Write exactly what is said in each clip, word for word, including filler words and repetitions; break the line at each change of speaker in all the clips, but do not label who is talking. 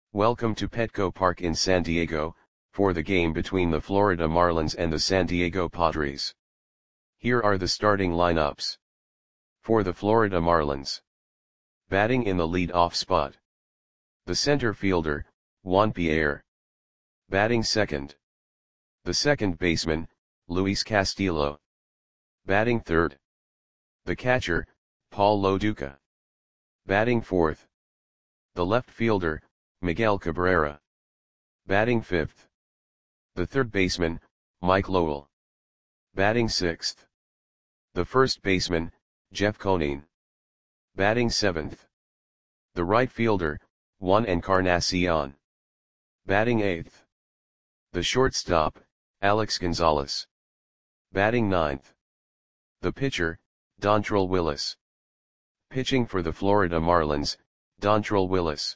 Welcome to Petco Park in San Diego, for the game between the Florida Marlins and the San Diego Padres. Here are the starting lineups. For the Florida Marlins. Batting in the lead-off spot. The center fielder, Juan Pierre. Batting second. The second baseman, Luis Castillo. Batting third. The catcher, Paul Lo Duca. Batting fourth. The left fielder, Miguel Cabrera. Batting fifth. The third baseman, Mike Lowell. Batting sixth. The first baseman, Jeff Conine. Batting seventh. The right fielder, Juan Encarnacion. Batting eighth. The shortstop, Alex Gonzalez. Batting ninth. The pitcher, Dontrelle Willis. Pitching for the Florida Marlins, Dontrelle Willis.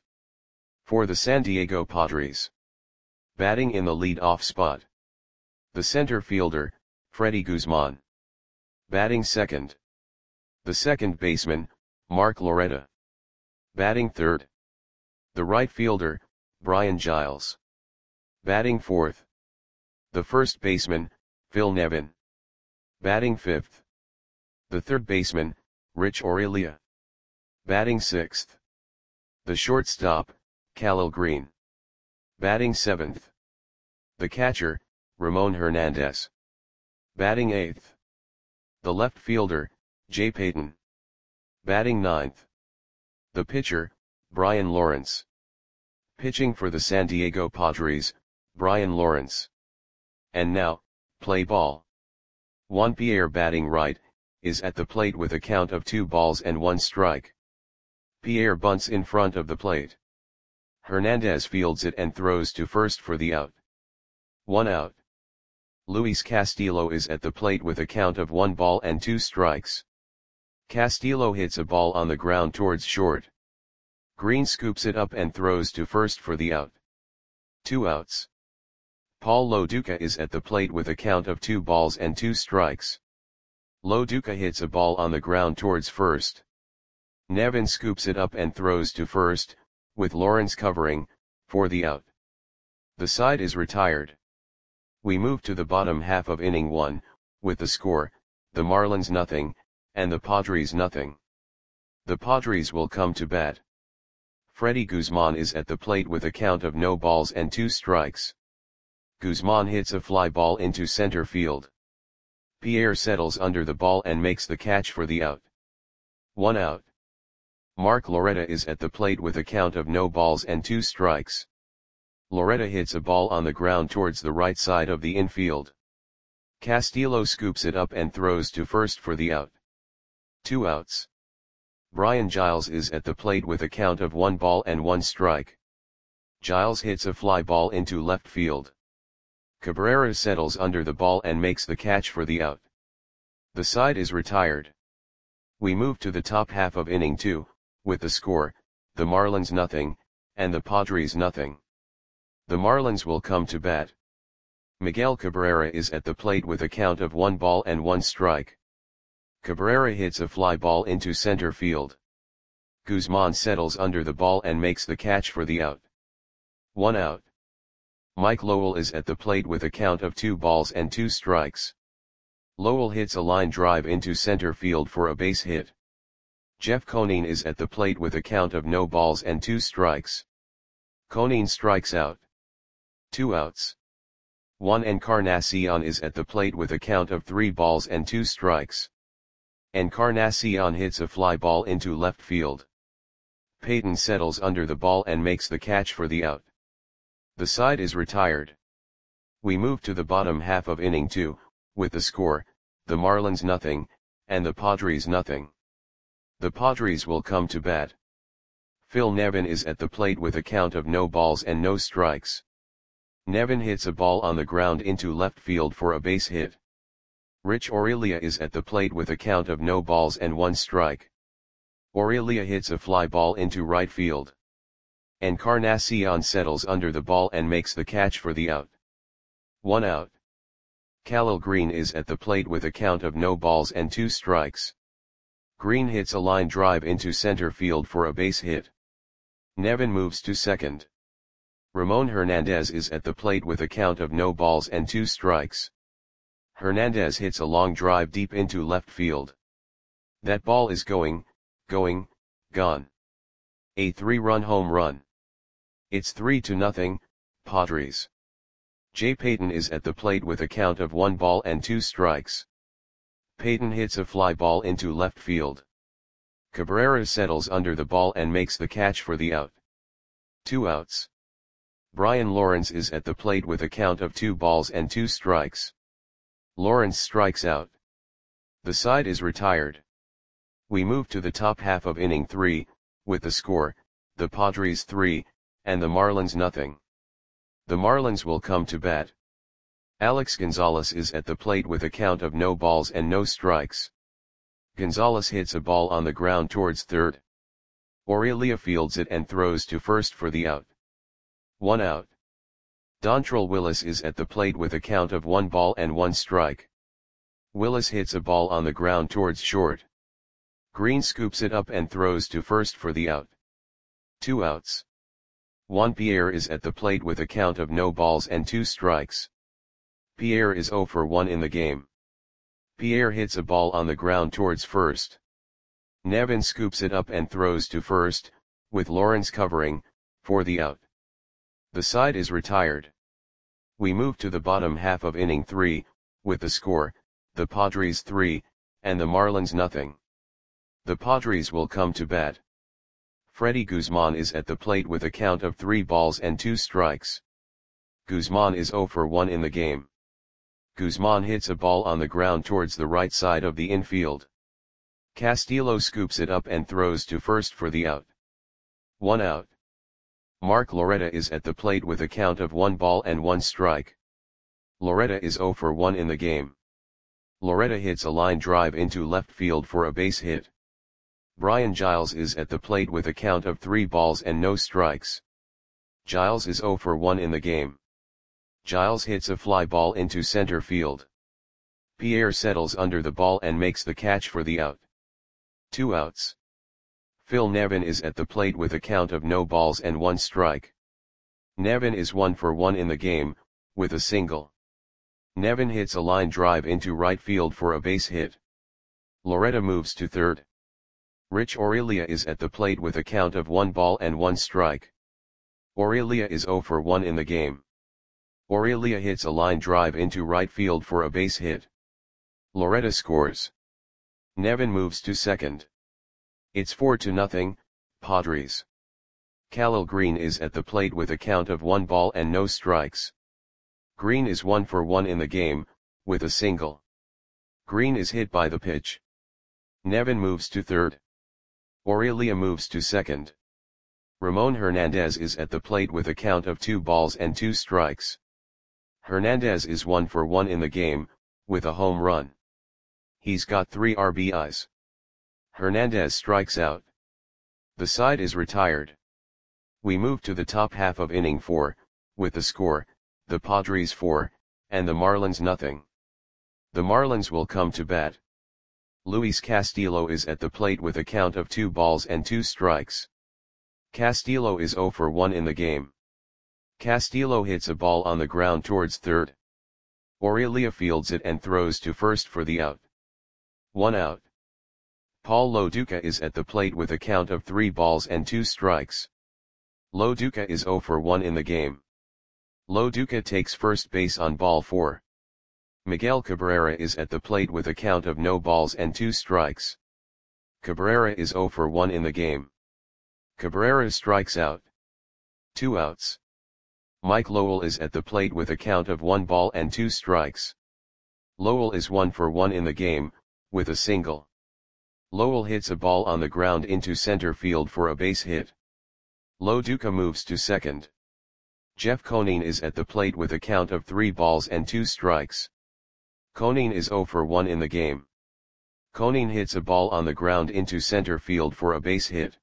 For the San Diego Padres. Batting in the lead-off spot. The center fielder, Freddie Guzman. Batting second. The second baseman, Mark Loretta. Batting third. The right fielder, Brian Giles. Batting fourth. The first baseman, Phil Nevin. Batting fifth. The third baseman, Rich Aurelia. Batting sixth. The shortstop, Khalil Green. Batting seventh. The catcher, Ramon Hernandez. Batting eighth. The left fielder, Jay Payton. Batting ninth. The pitcher, Brian Lawrence. Pitching for the San Diego Padres, Brian Lawrence. And now, play ball. Juan Pierre batting right, is at the plate with a count of two balls and one strike. Pierre bunts in front of the plate. Hernandez fields it and throws to first for the out. One out. Luis Castillo is at the plate with a count of one ball and two strikes. Castillo hits a ball on the ground towards short. Green scoops it up and throws to first for the out. Two outs. Paul Lo Duca is at the plate with a count of two balls and two strikes. Lo Duca hits a ball on the ground towards first. Nevin scoops it up and throws to first, with Lawrence covering, for the out. The side is retired. We move to the bottom half of inning one, with the score, the Marlins nothing, and the Padres nothing. The Padres will come to bat. Freddie Guzman is at the plate with a count of no balls and two strikes. Guzman hits a fly ball into center field. Pierre settles under the ball and makes the catch for the out. One out. Mark Loretta is at the plate with a count of no balls and two strikes. Loretta hits a ball on the ground towards the right side of the infield. Castillo scoops it up and throws to first for the out. Two outs. Brian Giles is at the plate with a count of one ball and one strike. Giles hits a fly ball into left field. Cabrera settles under the ball and makes the catch for the out. The side is retired. We move to the top half of inning two, with the score, the Marlins nothing, and the Padres nothing. The Marlins will come to bat. Miguel Cabrera is at the plate with a count of one ball and one strike. Cabrera hits a fly ball into center field. Guzman settles under the ball and makes the catch for the out. One out. Mike Lowell is at the plate with a count of two balls and two strikes. Lowell hits a line drive into center field for a base hit. Jeff Conine is at the plate with a count of no balls and two strikes. Conine strikes out. Two outs. Juan Encarnacion is at the plate with a count of three balls and two strikes. Encarnacion hits a fly ball into left field. Payton settles under the ball and makes the catch for the out. The side is retired. We move to the bottom half of inning two, with the score, the Marlins nothing, and the Padres nothing. The Padres will come to bat. Phil Nevin is at the plate with a count of no balls and no strikes. Nevin hits a ball on the ground into left field for a base hit. Rich Aurelia is at the plate with a count of no balls and one strike. Aurelia hits a fly ball into right field. Encarnacion settles under the ball and makes the catch for the out. One out. Khalil Green is at the plate with a count of no balls and two strikes. Green hits a line drive into center field for a base hit. Nevin moves to second. Ramon Hernandez is at the plate with a count of no balls and two strikes. Hernandez hits a long drive deep into left field. That ball is going, going, gone. A three-run home run. It's three to nothing, Padres. Jay Payton is at the plate with a count of one ball and two strikes. Payton hits a fly ball into left field. Cabrera settles under the ball and makes the catch for the out. Two outs. Brian Lawrence is at the plate with a count of two balls and two strikes. Lawrence strikes out. The side is retired. We move to the top half of inning three, with the score, the Padres three, and the Marlins nothing. The Marlins will come to bat. Alex Gonzalez is at the plate with a count of no balls and no strikes. Gonzalez hits a ball on the ground towards third. Aurelia fields it and throws to first for the out. One out. Dontrelle Willis is at the plate with a count of one ball and one strike. Willis hits a ball on the ground towards short. Green scoops it up and throws to first for the out. Two outs. Juan Pierre is at the plate with a count of no balls and two strikes. Pierre is zero for one in the game. Pierre hits a ball on the ground towards first. Nevin scoops it up and throws to first, with Lawrence covering, for the out. The side is retired. We move to the bottom half of inning three, with the score, the Padres three, and the Marlins nothing. The Padres will come to bat. Freddie Guzman is at the plate with a count of three balls and two strikes. Guzman is zero for one in the game. Guzman hits a ball on the ground towards the right side of the infield. Castillo scoops it up and throws to first for the out. One out. Mark Loretta is at the plate with a count of one ball and one strike. Loretta is zero for one in the game. Loretta hits a line drive into left field for a base hit. Brian Giles is at the plate with a count of three balls and no strikes. Giles is zero for one in the game. Giles hits a fly ball into center field. Pierre settles under the ball and makes the catch for the out. Two outs. Phil Nevin is at the plate with a count of no balls and one strike. Nevin is one for one in the game, with a single. Nevin hits a line drive into right field for a base hit. Loretta moves to third. Rich Aurelia is at the plate with a count of one ball and one strike. Aurelia is zero for one in the game. Aurelia hits a line drive into right field for a base hit. Loretta scores. Nevin moves to second. It's four to nothing, Padres. Khalil Green is at the plate with a count of one ball and no strikes. Green is one for one in the game, with a single. Green is hit by the pitch. Nevin moves to third. Aurelia moves to second. Ramon Hernandez is at the plate with a count of two balls and two strikes. Hernandez is one for one in the game, with a home run. He's got three R B Is. Hernandez strikes out. The side is retired. We move to the top half of inning four, with the score, the Padres four, and the Marlins nothing. The Marlins will come to bat. Luis Castillo is at the plate with a count of two balls and two strikes. Castillo is zero for one in the game. Castillo hits a ball on the ground towards third. Aurelia fields it and throws to first for the out. One out. Paul Lo Duca is at the plate with a count of three balls and two strikes. Lo Duca is zero for one in the game. Lo Duca takes first base on ball four. Miguel Cabrera is at the plate with a count of no balls and two strikes. Cabrera is zero for one in the game. Cabrera strikes out. Two outs. Mike Lowell is at the plate with a count of one ball and two strikes. Lowell is one for one in the game, with a single. Lowell hits a ball on the ground into center field for a base hit. Lo Duca moves to second. Jeff Conine is at the plate with a count of three balls and two strikes. Conine is zero for one in the game. Conine hits a ball on the ground into center field for a base hit.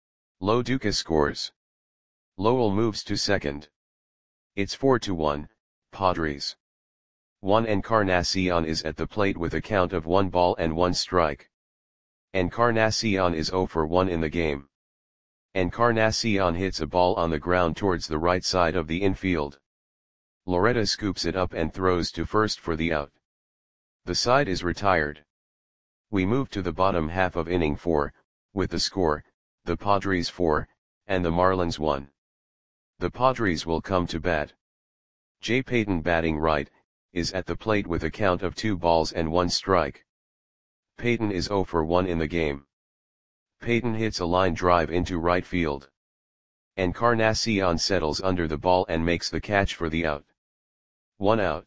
Lo Duca scores. Lowell moves to second. It's four to one, Padres. Juan Encarnacion is at the plate with a count of one ball and one strike. Encarnacion is zero for one in the game. Encarnacion hits a ball on the ground towards the right side of the infield. Loretta scoops it up and throws to first for the out. The side is retired. We move to the bottom half of inning four, with the score, the Padres four, and the Marlins one. The Padres will come to bat. Jay Payton, batting right, is at the plate with a count of two balls and one strike. Payton is zero for one in the game. Payton hits a line drive into right field. Encarnacion settles under the ball and makes the catch for the out. One out.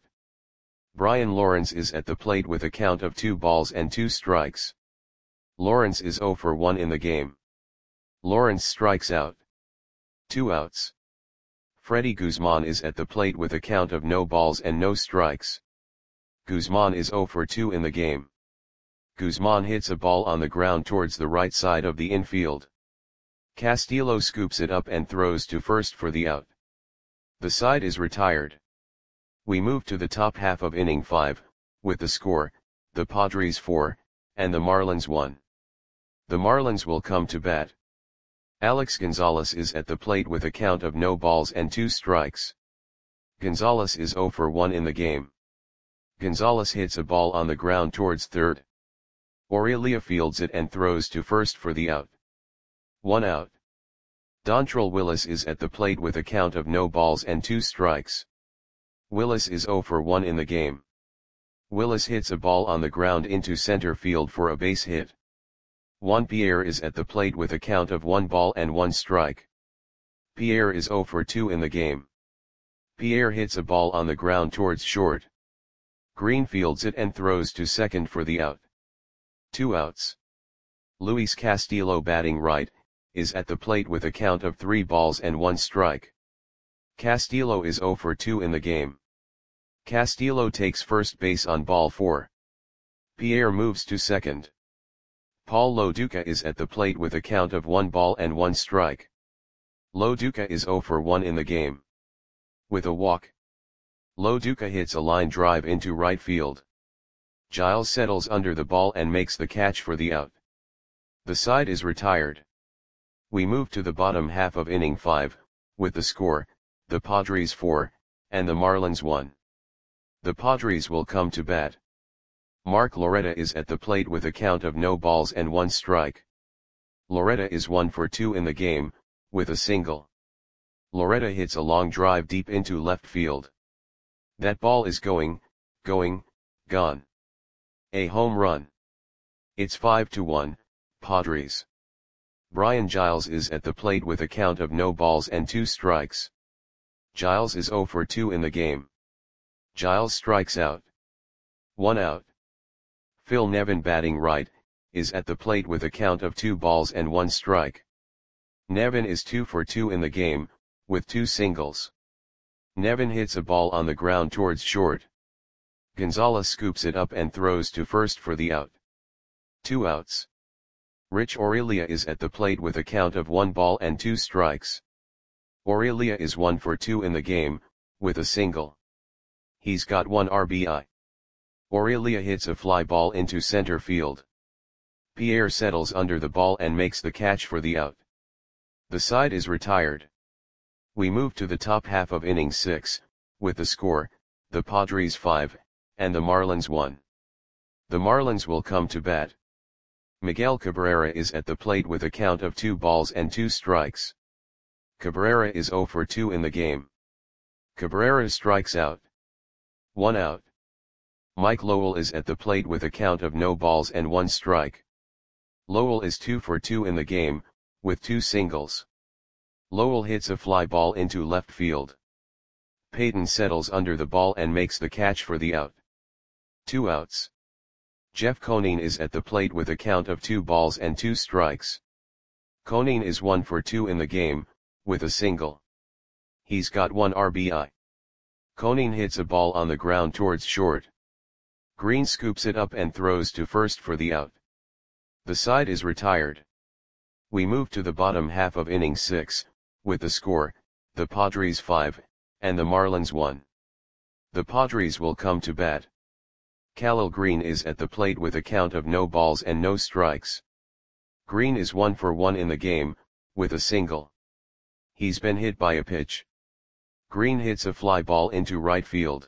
Brian Lawrence is at the plate with a count of two balls and two strikes. Lawrence is zero for one in the game. Lawrence strikes out. Two outs. Freddie Guzman is at the plate with a count of no balls and no strikes. Guzman is zero for two in the game. Guzman hits a ball on the ground towards the right side of the infield. Castillo scoops it up and throws to first for the out. The side is retired. We move to the top half of inning five, with the score, the Padres four, and the Marlins one. The Marlins will come to bat. Alex Gonzalez is at the plate with a count of no balls and two strikes. Gonzalez is zero for one in the game. Gonzalez hits a ball on the ground towards third. Aurelia fields it and throws to first for the out. One out. Dontrelle Willis is at the plate with a count of no balls and two strikes. Willis is zero for one in the game. Willis hits a ball on the ground into center field for a base hit. Juan Pierre is at the plate with a count of one ball and one strike. Pierre is zero for two in the game. Pierre hits a ball on the ground towards short. Green fields it and throws to second for the out. Two outs. Luis Castillo, batting right, is at the plate with a count of three balls and one strike. Castillo is zero for two in the game. Castillo takes first base on ball four. Pierre moves to second. Paul Loduca is at the plate with a count of one ball and one strike. Loduca is zero for one in the game. With a walk, Loduca hits a line drive into right field. Giles settles under the ball and makes the catch for the out. The side is retired. We move to the bottom half of inning five, with the score, the Padres four, and the Marlins one. The Padres will come to bat. Mark Loretta is at the plate with a count of no balls and one strike. Loretta is one for two in the game, with a single. Loretta hits a long drive deep into left field. That ball is going, going, gone. A home run. It's five to one, Padres. Brian Giles is at the plate with a count of no balls and two strikes. Giles is zero for two in the game. Giles strikes out. One out. Phil Nevin, batting right, is at the plate with a count of two balls and one strike. Nevin is two for two in the game, with two singles. Nevin hits a ball on the ground towards short. Gonzalez scoops it up and throws to first for the out. Two outs. Rich Aurelia is at the plate with a count of one ball and two strikes. Aurelia is one for two in the game, with a single. He's got one R B I. Aurelia hits a fly ball into center field. Pierre settles under the ball and makes the catch for the out. The side is retired. We move to the top half of inning six, with the score, the Padres five, and the Marlins one. The Marlins will come to bat. Miguel Cabrera is at the plate with a count of two balls and two strikes. Cabrera is zero for two in the game. Cabrera strikes out. One out. Mike Lowell is at the plate with a count of no balls and one strike. Lowell is two for two in the game, with two singles. Lowell hits a fly ball into left field. Payton settles under the ball and makes the catch for the out. Two outs. Jeff Conine is at the plate with a count of two balls and two strikes. Conine is one for two in the game, with a single. He's got one R B I. Conine hits a ball on the ground towards short. Green scoops it up and throws to first for the out. The side is retired. We move to the bottom half of inning six, with the score, the Padres five, and the Marlins one. The Padres will come to bat. Khalil Green is at the plate with a count of no balls and no strikes. Green is one for one in the game, with a single. He's been hit by a pitch. Green hits a fly ball into right field.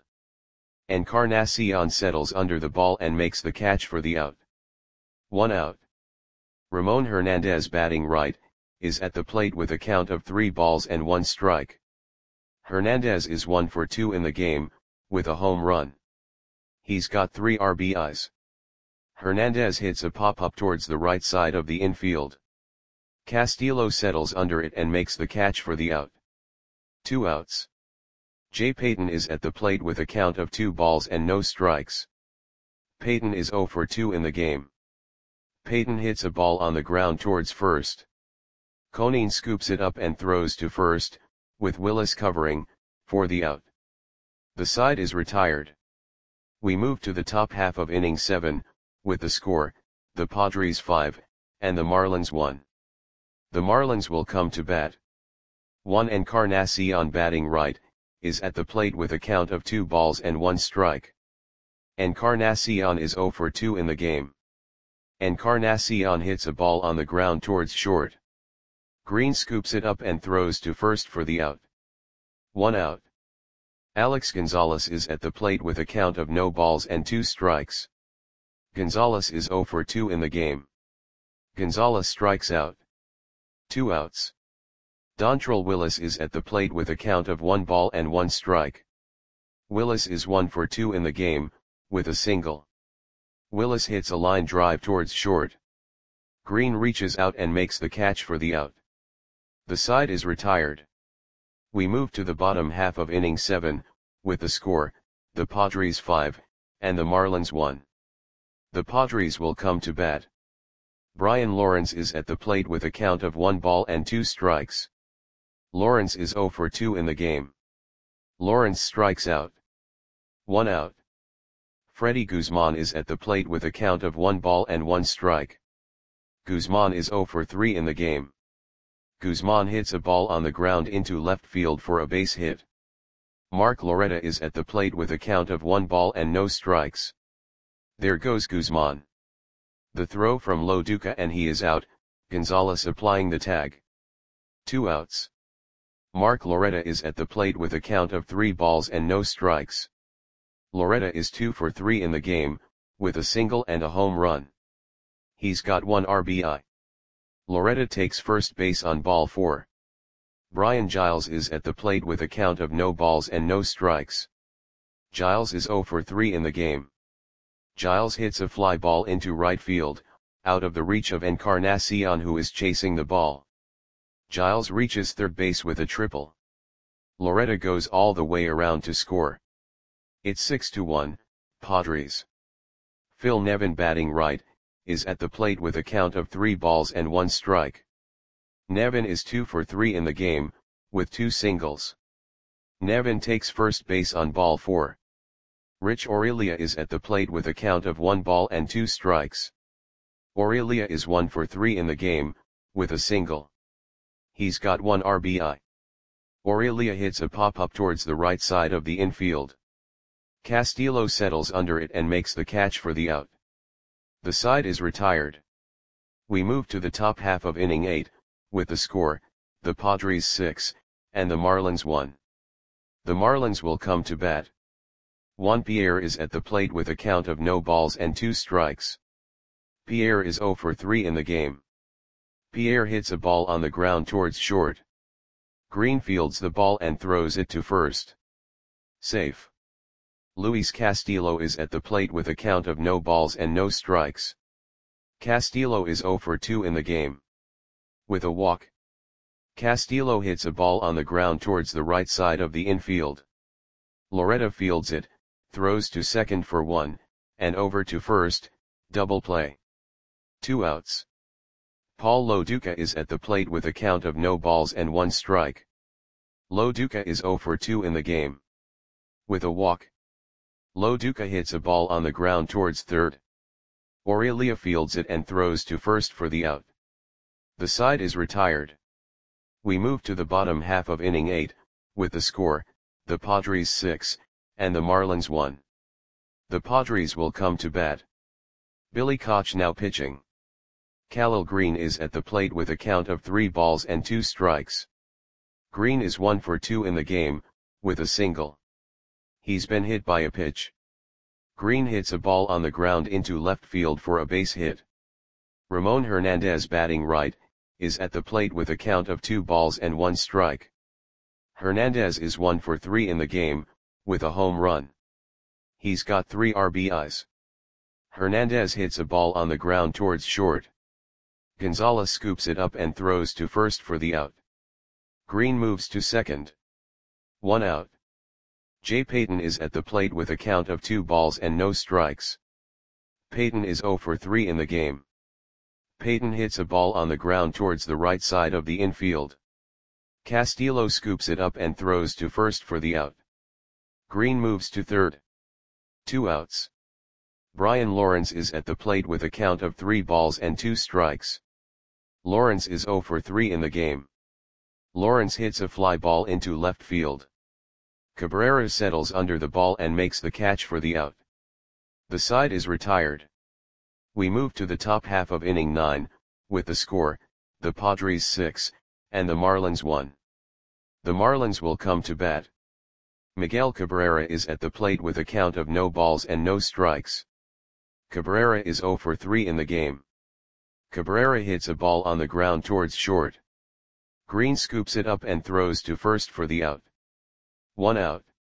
Encarnacion settles under the ball and makes the catch for the out. One out. Ramon Hernandez, batting right, is at the plate with a count of three balls and one strike. Hernandez is one for two in the game, with a home run. He's got three R B Is. Hernandez hits a pop-up towards the right side of the infield. Castillo settles under it and makes the catch for the out. Two outs. Jay Payton is at the plate with a count of two balls and no strikes. Payton is zero for two in the game. Payton hits a ball on the ground towards first. Conine scoops it up and throws to first, with Willis covering, for the out. The side is retired. We move to the top half of inning seven, with the score, the Padres five, and the Marlins one. The Marlins will come to bat. Juan Encarnacion, batting right, is at the plate with a count of two balls and one strike. Encarnacion is zero for two in the game. Encarnacion hits a ball on the ground towards short. Green scoops it up and throws to first for the out. One out. Alex Gonzalez is at the plate with a count of no balls and two strikes. Gonzalez is zero for two in the game. Gonzalez strikes out. Two outs. Dontrelle Willis is at the plate with a count of one ball and one strike. Willis is one for two in the game, with a single. Willis hits a line drive towards short. Green reaches out and makes the catch for the out. The side is retired. We move to the bottom half of inning seven, with the score, the Padres five, and the Marlins one. The Padres will come to bat. Brian Lawrence is at the plate with a count of one ball and two strikes. Lawrence is zero for two in the game. Lawrence strikes out. One out. Freddie Guzman is at the plate with a count of one ball and one strike. Guzman is zero for three in the game. Guzman hits a ball on the ground into left field for a base hit. Mark Loretta is at the plate with a count of one ball and no strikes. There goes Guzman. The throw from Lo Duca and he is out, Gonzalez applying the tag. Two outs. Mark Loretta is at the plate with a count of three balls and no strikes. Loretta is two for three in the game, with a single and a home run. He's got one R B I. Loretta takes first base on ball four. Brian Giles is at the plate with a count of no balls and no strikes. Giles is zero for three in the game. Giles hits a fly ball into right field, out of the reach of Encarnacion, who is chasing the ball. Giles reaches third base with a triple. Loretta goes all the way around to score. It's six to one, Padres. Phil Nevin, batting right, is at the plate with a count of three balls and one strike. Nevin is two for three in the game, with two singles. Nevin takes first base on ball four. Rich Aurelia is at the plate with a count of one ball and two strikes. Aurelia is one for three in the game, with a single. He's got one R B I. Aurelia hits a pop-up towards the right side of the infield. Castillo settles under it and makes the catch for the out. The side is retired. We move to the top half of inning eight, with the score, the Padres six, and the Marlins one. The Marlins will come to bat. Juan Pierre is at the plate with a count of no balls and two strikes. Pierre is zero for three in the game. Pierre hits a ball on the ground towards short. Green fields the ball and throws it to first. Safe. Luis Castillo is at the plate with a count of no balls and no strikes. Castillo is zero for two in the game. With a walk. Castillo hits a ball on the ground towards the right side of the infield. Loretta fields it, throws to second for one, and over to first, double play. Two outs. Paul Lo Duca is at the plate with a count of no balls and one strike. Lo Duca is zero for two in the game. With a walk. Lo Duca hits a ball on the ground towards third. Aurelia fields it and throws to first for the out. The side is retired. We move to the bottom half of inning eight, with the score, the Padres six, and the Marlins one. The Padres will come to bat. Billy Koch now pitching. Khalil Greene is at the plate with a count of three balls and two strikes. Greene is one for two in the game, with a single. He's been hit by a pitch. Greene hits a ball on the ground into left field for a base hit. Ramon Hernandez, batting right, is at the plate with a count of two balls and one strike. Hernandez is one for three in the game, with a home run. He's got three R B Is. Hernandez hits a ball on the ground towards short. Gonzalez scoops it up and throws to first for the out. Greene moves to second. One out. Jay Payton is at the plate with a count of two balls and no strikes. Payton is zero for three in the game. Payton hits a ball on the ground towards the right side of the infield. Castillo scoops it up and throws to first for the out. Greene moves to third. Two outs. Brian Lawrence is at the plate with a count of three balls and two strikes. Lawrence is zero for three in the game. Lawrence hits a fly ball into left field. Cabrera settles under the ball and makes the catch for the out. The side is retired. We move to the top half of inning nine, with the score, the Padres six, and the Marlins one. The Marlins will come to bat. Miguel Cabrera is at the plate with a count of no balls and no strikes. Cabrera is zero for three in the game. Cabrera hits a ball on the ground towards short. Greene scoops it up and throws to first for the out. One out.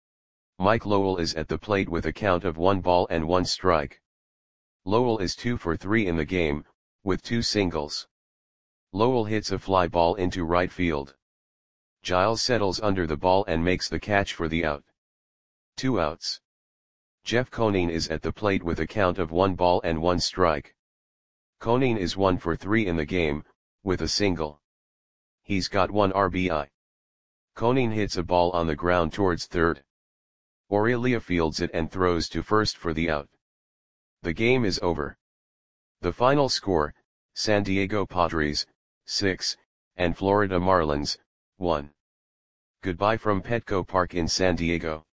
Mike Lowell is at the plate with a count of one ball and one strike. Lowell is two for three in the game, with two singles. Lowell hits a fly ball into right field. Giles settles under the ball and makes the catch for the out. Two outs. Jeff Conine is at the plate with a count of one ball and one strike. Conine is one for three in the game, with a single. He's got one R B I. Conine hits a ball on the ground towards third. Aurelia fields it and throws to first for the out. The game is over. The final score, San Diego Padres, six, and Florida Marlins, one. Goodbye from Petco Park in San Diego.